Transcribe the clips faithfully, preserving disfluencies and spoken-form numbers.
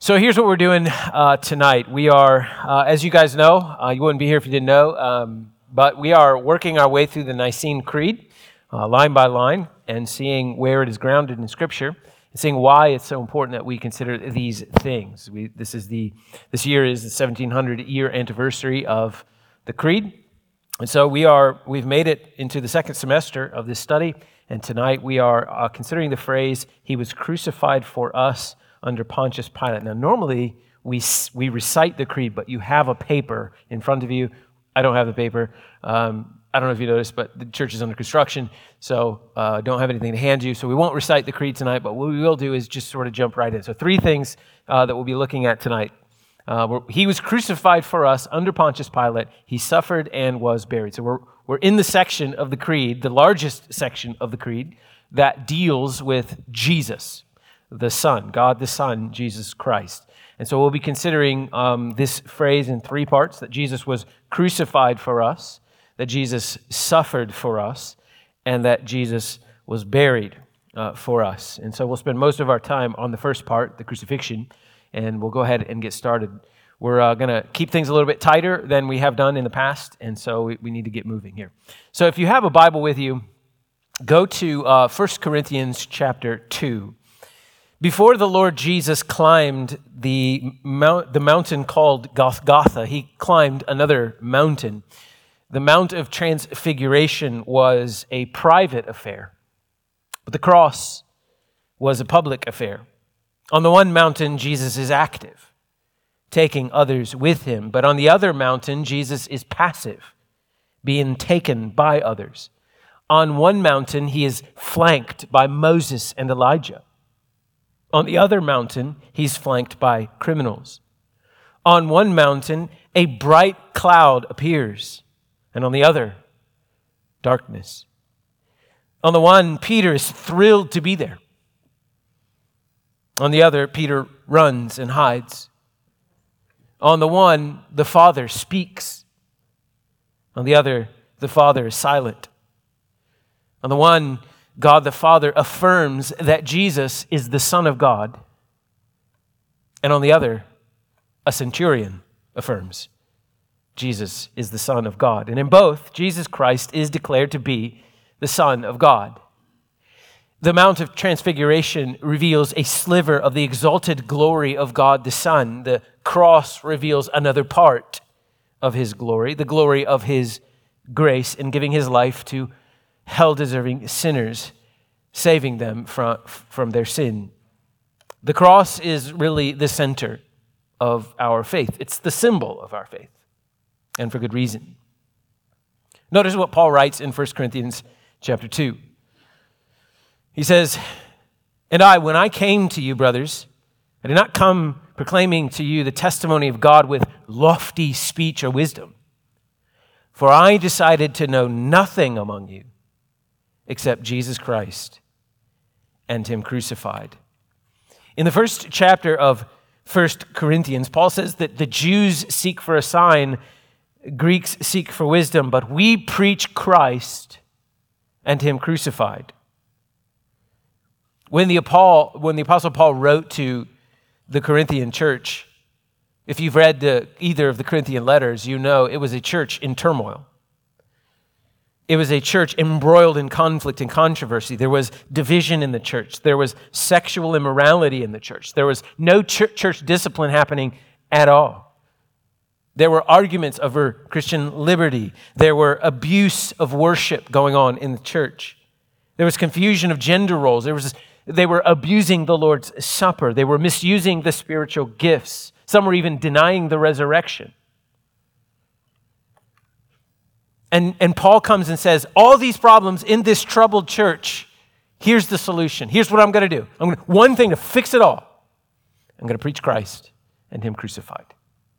So here's what we're doing uh, tonight. We are, uh, as you guys know, uh, you wouldn't be here if you didn't know, um, but we are working our way through the Nicene Creed, uh, line by line, and seeing where it is grounded in Scripture, and seeing why it's so important that we consider these things. We, this is the this year is the seventeen hundred year anniversary of the Creed, and so we are we've made it into the second semester of this study, and tonight we are uh, considering the phrase "He was crucified for us." Under Pontius Pilate. Now, normally we we recite the creed, but you have a paper in front of you. I don't have the paper. Um, I don't know if you noticed, but the church is under construction, so uh, don't have anything to hand you. So we won't recite the creed tonight, but what we will do is just sort of jump right in. So three things uh, that we'll be looking at tonight. Uh, he was crucified for us under Pontius Pilate. He suffered and was buried. So we're we're in the section of the creed, the largest section of the creed, that deals with Jesus, the Son, God the Son, Jesus Christ. And so we'll be considering um, this phrase in three parts, that Jesus was crucified for us, that Jesus suffered for us, and that Jesus was buried uh, for us. And so we'll spend most of our time on the first part, the crucifixion, and we'll go ahead and get started. We're uh, going to keep things a little bit tighter than we have done in the past, and so we, we need to get moving here. So if you have a Bible with you, go to uh, First Corinthians chapter two. Before the Lord Jesus climbed the mount, the mountain called Golgotha, he climbed another mountain. The Mount of Transfiguration was a private affair, but the cross was a public affair. On the one mountain, Jesus is active, taking others with him, but on the other mountain, Jesus is passive, being taken by others. On one mountain, he is flanked by Moses and Elijah. On the other mountain, he's flanked by criminals. On one mountain, a bright cloud appears, and on the other, darkness. On the one, Peter is thrilled to be there. On the other, Peter runs and hides. On the one, the Father speaks. On the other, the Father is silent. On the one, God the Father affirms that Jesus is the Son of God. And on the other, a centurion affirms Jesus is the Son of God. And in both, Jesus Christ is declared to be the Son of God. The Mount of Transfiguration reveals a sliver of the exalted glory of God the Son. The cross reveals another part of his glory, the glory of his grace in giving his life to hell-deserving sinners, saving them from, from their sin. The cross is really the center of our faith. It's the symbol of our faith, and for good reason. Notice what Paul writes in First Corinthians chapter two. He says, "And I, when I came to you, brothers, I did not come proclaiming to you the testimony of God with lofty speech or wisdom, for I decided to know nothing among you except Jesus Christ and him crucified." In the first chapter of First Corinthians, Paul says that the Jews seek for a sign, Greeks seek for wisdom, but we preach Christ and him crucified. When the, Paul, when the Apostle Paul wrote to the Corinthian church, if you've read the, either of the Corinthian letters, you know it was a church in turmoil. It was a church embroiled in conflict and controversy. There was division in the church. There was sexual immorality in the church. There was no ch- church discipline happening at all. There were arguments over Christian liberty. There were abuse of worship going on in the church. There was confusion of gender roles. There was, they were abusing the Lord's Supper. They were misusing the spiritual gifts. Some were even denying the resurrection. And, and Paul comes and says, all these problems in this troubled church, here's the solution. Here's what I'm going to do. I'm going to, one thing to fix it all. I'm going to preach Christ and him crucified.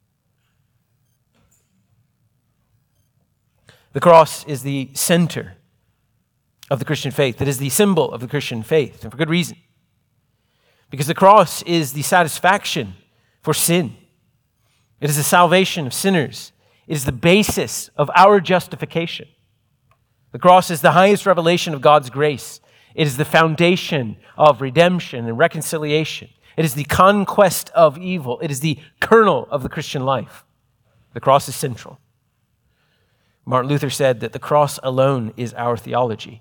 The cross is the center of the Christian faith. It is the symbol of the Christian faith, and for good reason. Because the cross is the satisfaction for sin. It is the salvation of sinners. It is the basis of our justification. The cross is the highest revelation of God's grace. It is the foundation of redemption and reconciliation. It is the conquest of evil. It is the kernel of the Christian life. The cross is central. Martin Luther said that the cross alone is our theology.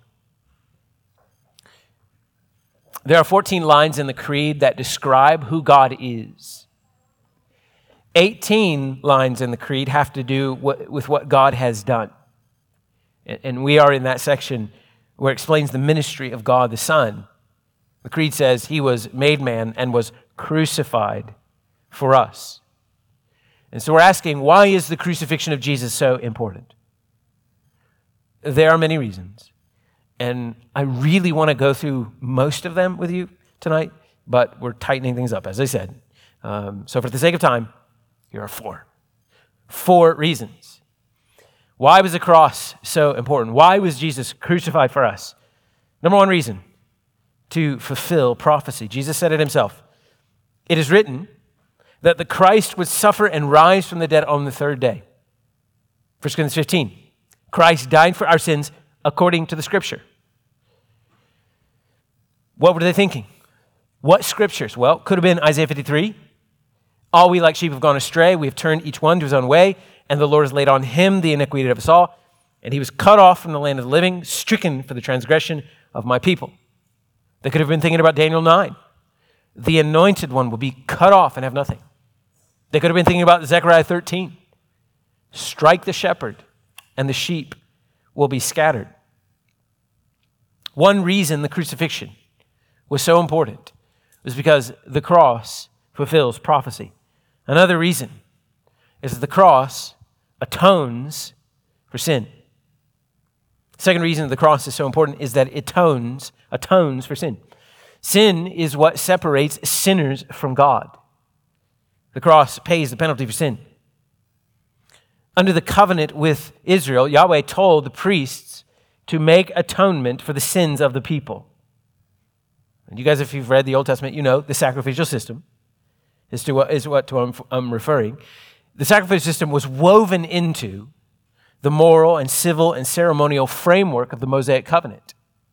There are fourteen lines in the Creed that describe who God is. eighteen lines in the Creed have to do with what God has done. And we are in that section where it explains the ministry of God the Son. The Creed says he was made man and was crucified for us. And so we're asking, why is the crucifixion of Jesus so important? There are many reasons. And I really want to go through most of them with you tonight, but we're tightening things up, as I said. Um, so for the sake of time, here are four. Four reasons. Why was the cross so important? Why was Jesus crucified for us? Number one reason, to fulfill prophecy. Jesus said it himself. It is written that the Christ would suffer and rise from the dead on the third day. First Corinthians fifteen. Christ died for our sins according to the Scripture. What were they thinking? What Scriptures? Well, could have been Isaiah fifty-three. All we like sheep have gone astray. We have turned each one to his own way, and the Lord has laid on him the iniquity of us all. And he was cut off from the land of the living, stricken for the transgression of my people. They could have been thinking about Daniel nine. The anointed one will be cut off and have nothing. They could have been thinking about Zechariah thirteen. Strike the shepherd, and the sheep will be scattered. One reason the crucifixion was so important was because the cross fulfills prophecy. Another reason is that the cross atones for sin. The second reason the cross is so important is that it atones, atones for sin. Sin is what separates sinners from God. The cross pays the penalty for sin. Under the covenant with Israel, Yahweh told the priests to make atonement for the sins of the people. And you guys, if you've read the Old Testament, you know the sacrificial system is to what, is what to I'm, I'm referring. The sacrificial system was woven into the moral and civil and ceremonial framework of the Mosaic covenant.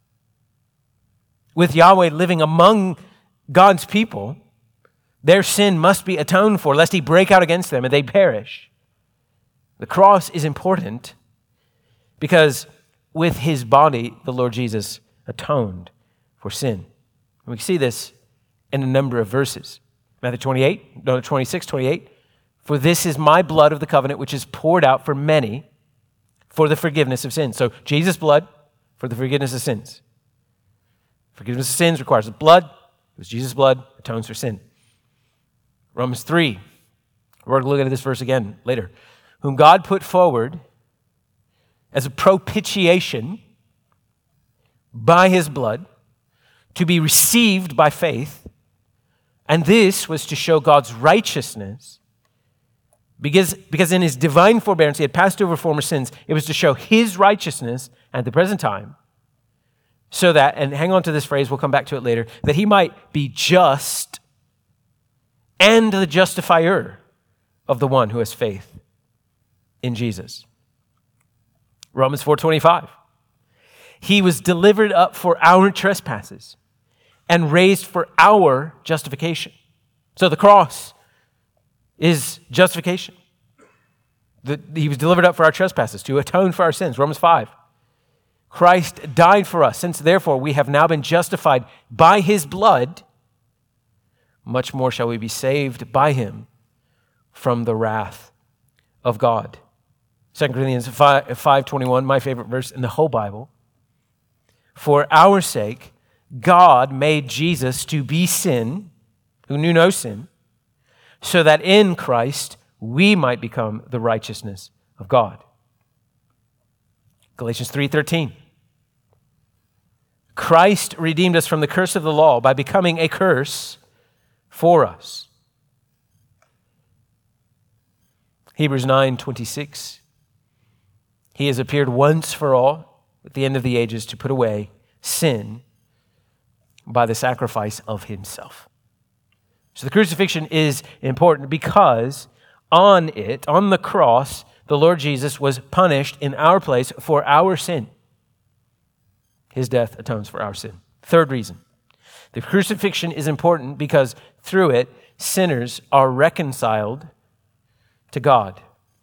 With Yahweh living among God's people, their sin must be atoned for, lest he break out against them and they perish. The cross is important because with his body, the Lord Jesus atoned for sin. And we see this in a number of verses. Matthew twenty-eight, no, twenty-six, twenty-eight. For this is my blood of the covenant, which is poured out for many for the forgiveness of sins. So Jesus' blood for the forgiveness of sins. Forgiveness of sins requires blood. It was Jesus' blood, atones for sin. Romans three. We're going to look at this verse again later. Whom God put forward as a propitiation by his blood to be received by faith. And this was to show God's righteousness because, because in his divine forbearance he had passed over former sins. It was to show his righteousness at the present time so that, and hang on to this phrase, we'll come back to it later, that he might be just and the justifier of the one who has faith in Jesus. Romans four twenty-five. He was delivered up for our trespasses and raised for our justification. So the cross is justification. The, he was delivered up for our trespasses to atone for our sins. Romans five. Christ died for us. Since therefore we have now been justified by his blood, much more shall we be saved by him from the wrath of God. Second Corinthians five twenty-one, my favorite verse in the whole Bible. For our sake, God made Jesus to be sin, who knew no sin, so that in Christ we might become the righteousness of God. Galatians three thirteen. Christ redeemed us from the curse of the law by becoming a curse for us. Hebrews nine twenty-six. He has appeared once for all at the end of the ages to put away sin by the sacrifice of himself. So the crucifixion is important because on it, on the cross, the Lord Jesus was punished in our place for our sin. His death atones for our sin. Third reason. The crucifixion is important because through it, sinners are reconciled to God.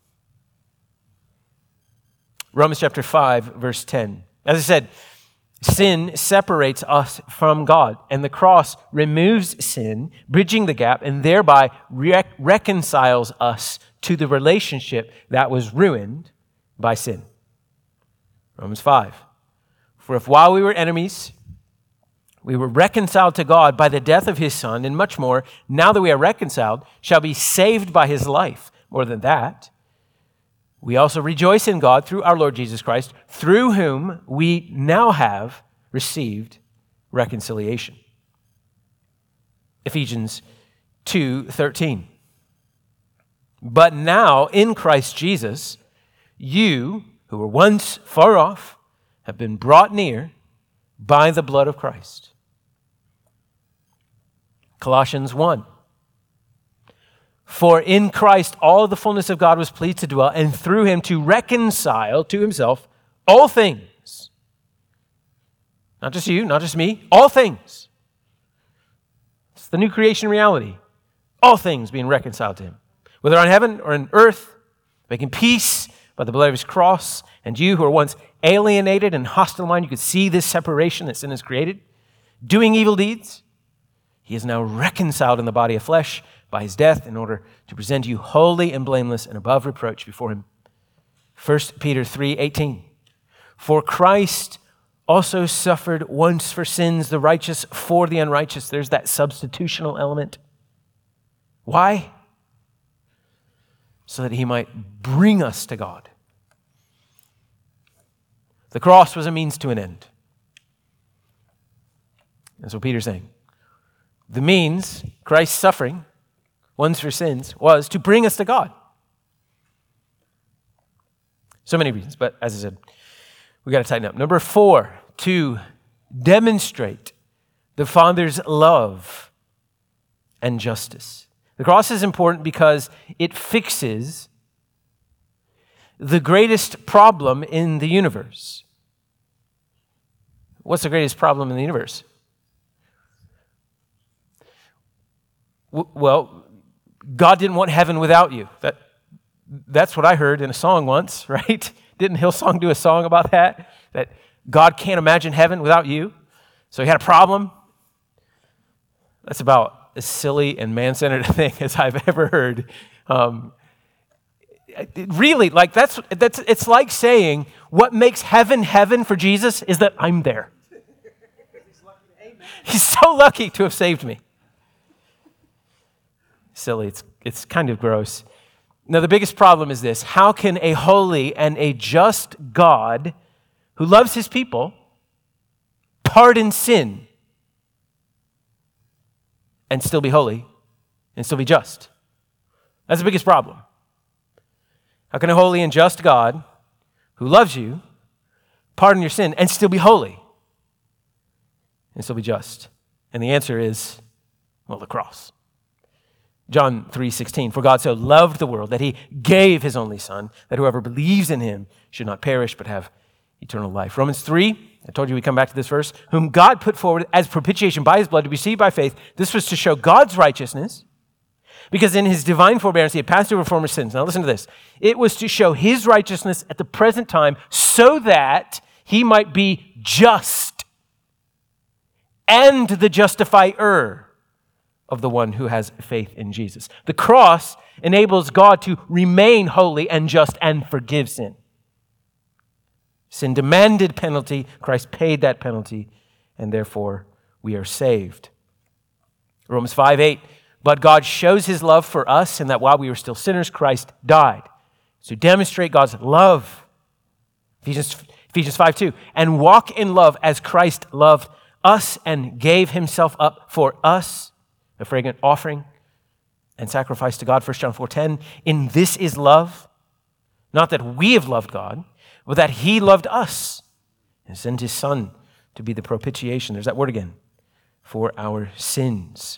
Romans chapter five, verse ten. As I said, sin separates us from God, and the cross removes sin, bridging the gap, and thereby re- reconciles us to the relationship that was ruined by sin. Romans five. For if while we were enemies, we were reconciled to God by the death of his Son, and much more, now that we are reconciled, shall be saved by his life. More than that, we also rejoice in God through our Lord Jesus Christ, through whom we now have received reconciliation. Ephesians two thirteen. But now in Christ Jesus, you who were once far off have been brought near by the blood of Christ. Colossians one. For in Christ all the fullness of God was pleased to dwell, and through him to reconcile to himself all things. Not just you, not just me, all things. It's the new creation reality. All things being reconciled to him. Whether on heaven or on earth, making peace by the blood of his cross. And you who were once alienated and hostile mind, you could see this separation that sin has created. Doing evil deeds. He is now reconciled in the body of flesh by his death in order to present you holy and blameless and above reproach before him. First Peter three eighteen. For Christ also suffered once for sins, the righteous for the unrighteous. There's that substitutional element. Why? So that he might bring us to God. The cross was a means to an end. That's what Peter's saying. The means, Christ's suffering, once for sins, was to bring us to God. So many reasons, but as I said, we got to tighten up. Number four, to demonstrate the Father's love and justice. The cross is important because it fixes the greatest problem in the universe. What's the greatest problem in the universe? Well, God didn't want heaven without you. That, that's what I heard in a song once, right? Didn't Hillsong do a song about that? That God can't imagine heaven without you. So he had a problem. That's about as silly and man-centered a thing as I've ever heard. Um, really, like that's that's it's like saying what makes heaven heaven for Jesus is that I'm there. He's so lucky to have saved me. Silly. It's it's kind of gross. Now, the biggest problem is this. How can a holy and a just God who loves his people pardon sin and still be holy and still be just? That's the biggest problem. How can a holy and just God who loves you pardon your sin and still be holy and still be just? And the answer is, well, the cross. John three sixteen, for God so loved the world that he gave his only Son, that whoever believes in him should not perish but have eternal life. Romans three, I told you we come back to this verse, whom God put forward as propitiation by his blood to be received by faith. This was to show God's righteousness, because in his divine forbearance he had passed over former sins. Now listen to this. It was to show his righteousness at the present time so that he might be just and the justifier of the one who has faith in Jesus. The cross enables God to remain holy and just and forgive sin. Sin demanded penalty. Christ paid that penalty, and therefore we are saved. Romans five eight, but God shows his love for us in that while we were still sinners, Christ died. To demonstrate God's love. Ephesians, Ephesians five two, and walk in love as Christ loved us and gave himself up for us, a fragrant offering and sacrifice to God. First John four ten, in this is love, not that we have loved God, but that he loved us and sent his Son to be the propitiation. There's that word again, for our sins.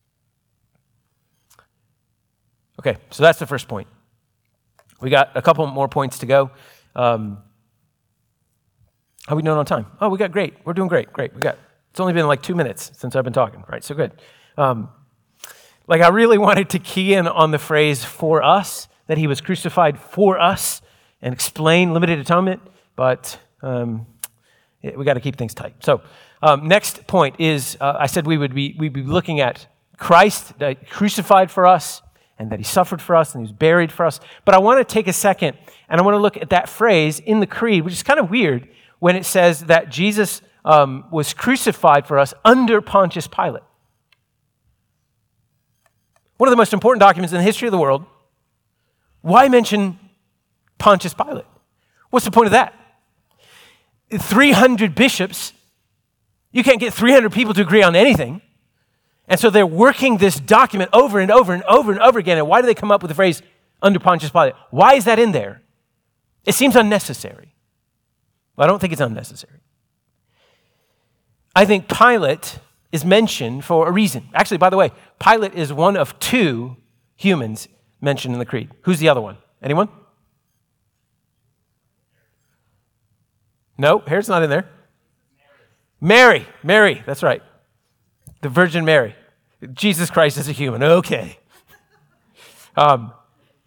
Okay, so that's the first point. We got a couple more points to go. Um, how are we doing on time? Oh, we got great. We're doing great. Great. We got It's only been like two minutes since I've been talking, right? So good. Um, like I really wanted to key in on the phrase "for us," that he was crucified for us, and explain limited atonement, but um, it, we got to keep things tight. So um, next point is, uh, I said we would be we'd be looking at Christ that crucified for us, and that he suffered for us, and he was buried for us. But I want to take a second, and I want to look at that phrase in the creed, which is kind of weird when it says that Jesus um, was crucified for us under Pontius Pilate. One of the most important documents in the history of the world. Why mention Pontius Pilate? What's the point of that? three hundred bishops, you can't get three hundred people to agree on anything. And so they're working this document over and over and over and over again. And why do they come up with the phrase under Pontius Pilate? Why is that in there? It seems unnecessary. Well, I don't think it's unnecessary. I think Pilate is mentioned for a reason. Actually, by the way, Pilate is one of two humans mentioned in the creed. Who's the other one? Anyone? No, Herod's not in there. Mary, Mary, that's right. The Virgin Mary. Jesus Christ is a human. Okay. Um,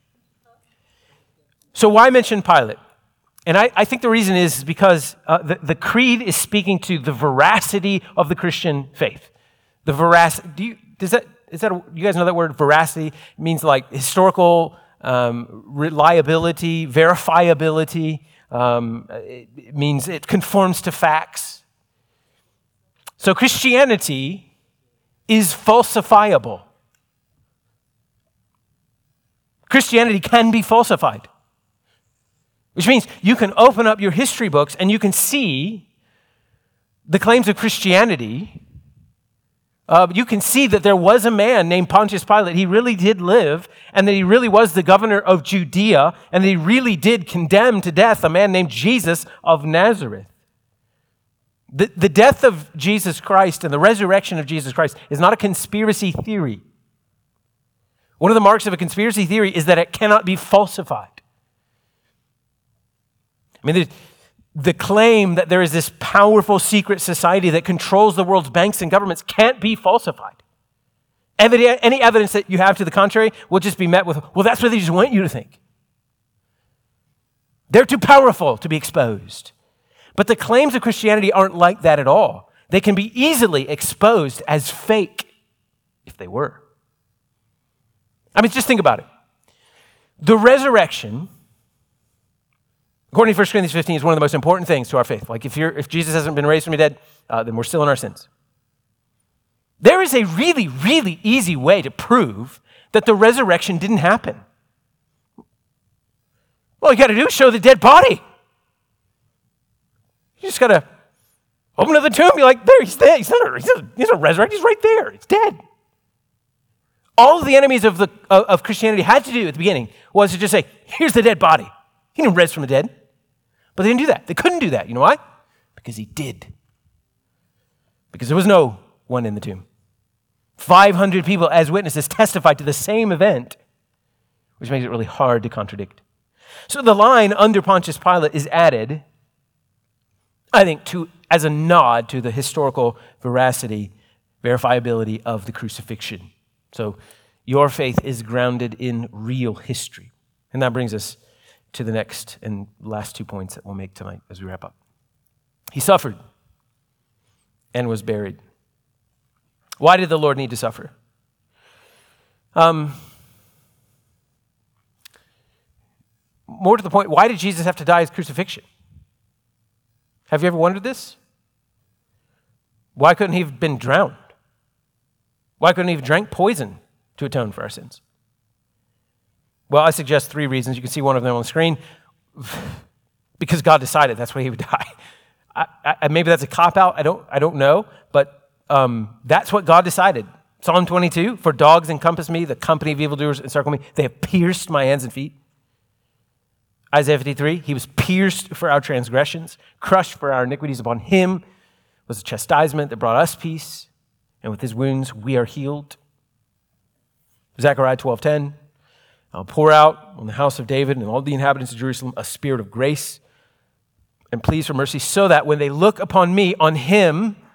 so why mention Pilate? And I, I think the reason is because uh, the, the creed is speaking to the veracity of the Christian faith. The veracity. Do you, does that, is that, a, you guys know that word veracity? It means like historical um, reliability, verifiability. Um, it, it means it conforms to facts. So Christianity is falsifiable. Christianity can be falsified, which means you can open up your history books and you can see the claims of Christianity. Uh, you can see that there was a man named Pontius Pilate. He really did live, and that he really was the governor of Judea, and that he really did condemn to death a man named Jesus of Nazareth. The, the death of Jesus Christ and the resurrection of Jesus Christ is not a conspiracy theory. One of the marks of a conspiracy theory is that it cannot be falsified. I mean, the claim that there is this powerful secret society that controls the world's banks and governments can't be falsified. Evid- any evidence that you have to the contrary will just be met with, well, that's what they just want you to think. They're too powerful to be exposed. But the claims of Christianity aren't like that at all. They can be easily exposed as fake if they were. I mean, just think about it. The resurrection, according to First Corinthians fifteen, is one of the most important things to our faith. Like if you're, if Jesus hasn't been raised from the dead, uh, then we're still in our sins. There is a really, really easy way to prove that the resurrection didn't happen. All you got to do is show the dead body. You just got to open up the tomb. You're like, there, he's dead. He's not, he's not, he's not resurrected. He's right there. It's dead. All of the enemies of, the, of, of Christianity had to do at the beginning was to just say, here's the dead body. He didn't rise from the dead. But they didn't do that. They couldn't do that. You know why? Because he did. Because there was no one in the tomb. five hundred people as witnesses testified to the same event, which makes it really hard to contradict. So the line under Pontius Pilate is added, I think, to as a nod to the historical veracity, verifiability of the crucifixion. So your faith is grounded in real history. And that brings us to the next and last two points that we'll make tonight as we wrap up. He suffered and was buried. Why did the Lord need to suffer? Um, more to the point, why did Jesus have to die as crucifixion? Have you ever wondered this? Why couldn't he have been drowned? Why couldn't he have drank poison to atone for our sins? Well, I suggest three reasons. You can see one of them on the screen. Because God decided that's why he would die. I, I, maybe that's a cop-out. I don't, I don't know. But um, that's what God decided. Psalm twenty-two, for dogs encompass me, the company of evildoers encircle me. They have pierced my hands and feet. Isaiah fifty-three, he was pierced for our transgressions, crushed for our iniquities. Upon him was a chastisement that brought us peace, and with his wounds we are healed. Zechariah twelve ten, I'll pour out on the house of David and all the inhabitants of Jerusalem a spirit of grace and pleas for mercy, so that when they look upon me, on him,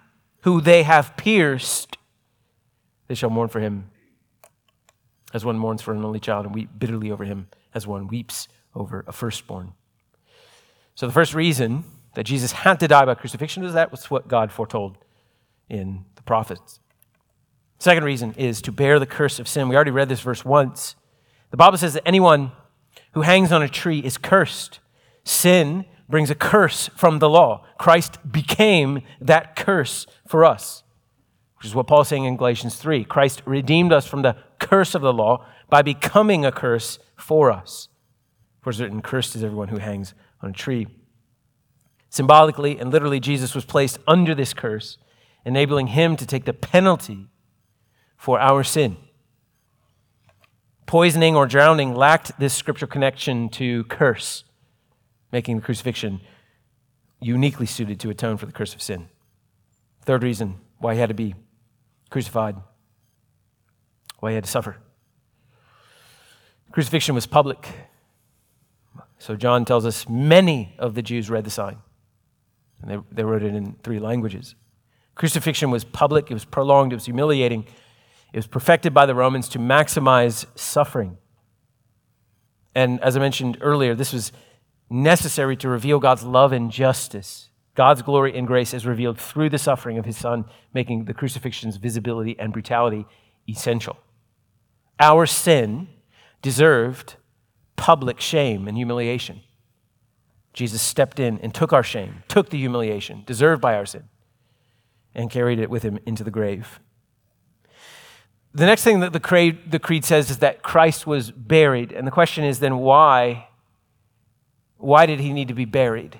who they have pierced, they shall mourn for him as one mourns for an only child, and weep bitterly over him as one weeps over a firstborn. So the first reason that Jesus had to die by crucifixion is that was what God foretold in the prophets. Second reason is to bear the curse of sin. We already read this verse once. The Bible says that anyone who hangs on a tree is cursed. Sin brings a curse from the law. Christ became that curse for us, which is what Paul is saying in Galatians three. Christ redeemed us from the curse of the law by becoming a curse for us. For it is written, cursed is everyone who hangs on a tree. Symbolically and literally, Jesus was placed under this curse, enabling him to take the penalty for our sin. Poisoning or drowning lacked this scriptural connection to curse, making the crucifixion uniquely suited to atone for the curse of sin. Third reason why he had to be crucified, why he had to suffer. Crucifixion was public. So John tells us many of the Jews read the sign, and they, they wrote it in three languages. Crucifixion was public, it was prolonged, it was humiliating. It was perfected by the Romans to maximize suffering. And as I mentioned earlier, this was necessary to reveal God's love and justice. God's glory and grace is revealed through the suffering of his Son, making the crucifixion's visibility and brutality essential. Our sin deserved public shame and humiliation. Jesus stepped in and took our shame, took the humiliation deserved by our sin, and carried it with him into the grave. The next thing that the creed, the creed says is that Christ was buried. And the question is then why? Why did he need to be buried?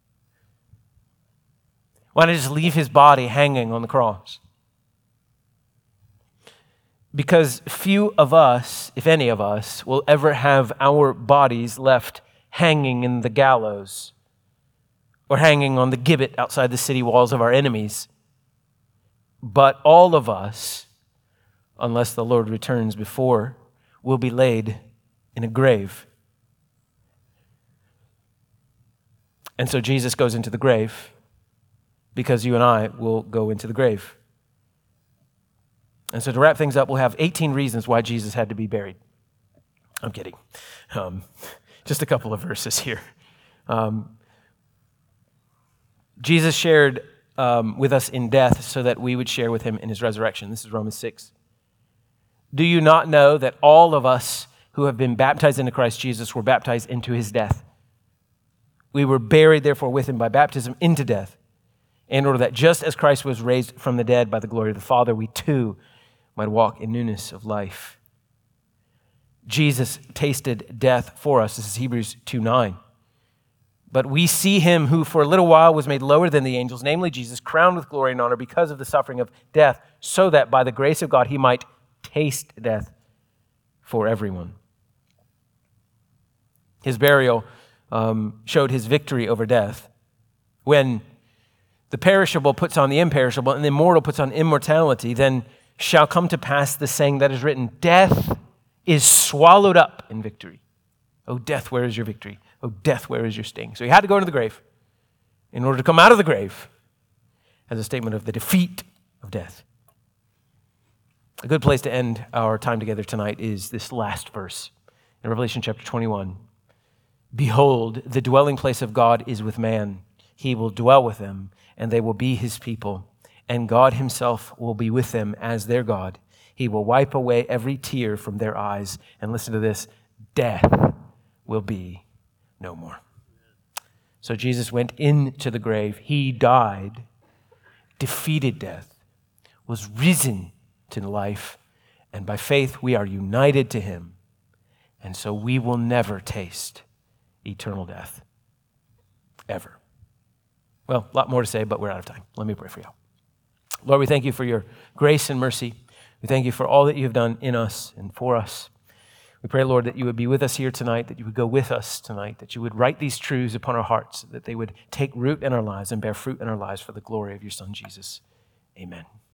Why not just leave his body hanging on the cross? Because few of us, if any of us, will ever have our bodies left hanging in the gallows or hanging on the gibbet outside the city walls of our enemies. But all of us, unless the Lord returns before, will be laid in a grave. And so Jesus goes into the grave because you and I will go into the grave. And so to wrap things up, we'll have eighteen reasons why Jesus had to be buried. I'm kidding. Um, just a couple of verses here. Um, Jesus shared um, with us in death so that we would share with him in his resurrection. This is Romans six. Do you not know that all of us who have been baptized into Christ Jesus were baptized into his death? We were buried, therefore, with him by baptism into death, in order that just as Christ was raised from the dead by the glory of the Father, we too might walk in newness of life. Jesus tasted death for us. This is Hebrews two nine. But we see him who for a little while was made lower than the angels, namely Jesus, crowned with glory and honor because of the suffering of death, so that by the grace of God he might taste death for everyone. His burial um, showed his victory over death. When the perishable puts on the imperishable and the immortal puts on immortality, then shall come to pass the saying that is written, death is swallowed up in victory. Oh, death, where is your victory? Oh, death, where is your sting? So he had to go into the grave in order to come out of the grave as a statement of the defeat of death. A good place to end our time together tonight is this last verse in Revelation chapter twenty-one. Behold, the dwelling place of God is with man. He will dwell with them, and they will be his people. And God himself will be with them as their God. He will wipe away every tear from their eyes. And listen to this, death will be no more. So Jesus went into the grave. He died, defeated death, was risen to life, and by faith we are united to him. And so we will never taste eternal death, ever. Well, a lot more to say, but we're out of time. Let me pray for you. Lord, we thank you for your grace and mercy. We thank you for all that you have done in us and for us. We pray, Lord, that you would be with us here tonight, that you would go with us tonight, that you would write these truths upon our hearts, that they would take root in our lives and bear fruit in our lives for the glory of your Son, Jesus. Amen.